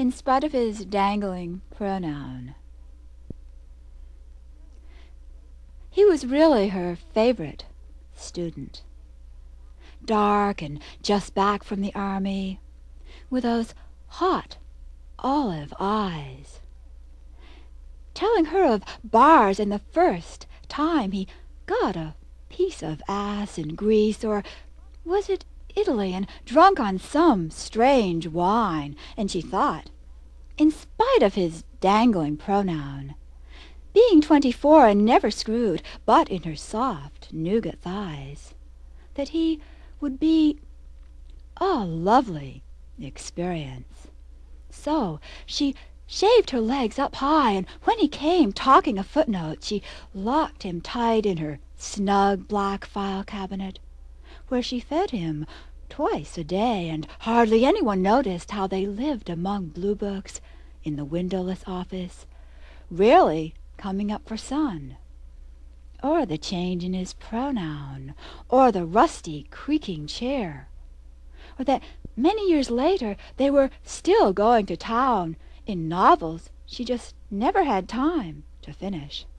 in spite of his dangling pronoun. He was really her favorite student. Dark and just back from the army, with those hot olive eyes, telling her of bars and the first time he got a piece of ass in Greece, or was it Italy, and drunk on some strange wine, and she thought, in spite of his dangling pronoun, being 24 and never screwed but in her soft nougat thighs, that he would be a lovely experience. So she shaved her legs up high, and when he came talking of footnotes, she locked him tight in her snug black file cabinet, where she fed him twice a day, and hardly anyone noticed how they lived among blue books in the windowless office, rarely coming up for sun, or the change in his pronoun, or the rusty creaking chair, or that many years later they were still going to town in novels she just never had time to finish.